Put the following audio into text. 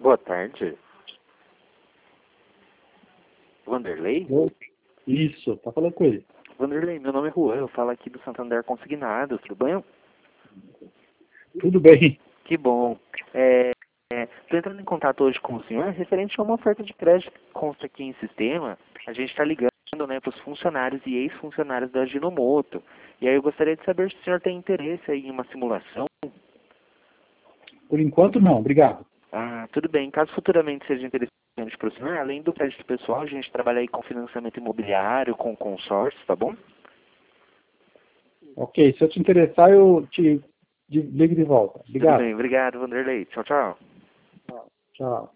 Boa tarde. Vanderlei? Oi. Isso, tá falando com ele. Vanderlei, meu nome é Juan, eu falo aqui do Santander Consignado, tudo bem? Tudo bem. Que bom. Estou entrando em contato hoje com o senhor referente a uma oferta de crédito que consta aqui em sistema. A gente está ligando, né, para os funcionários e ex-funcionários da Ginomoto. E aí eu gostaria de saber se o senhor tem interesse aí em uma simulação. Por enquanto não, obrigado. Ah, tudo bem. Caso futuramente seja interessante para o senhor, além do crédito pessoal, a gente trabalha aí com financiamento imobiliário, com consórcio, tá bom? Ok, se eu te interessar, eu te ligo de volta. Tudo Obrigado. bem, obrigado, Vanderlei. Tchau, tchau. Tchau.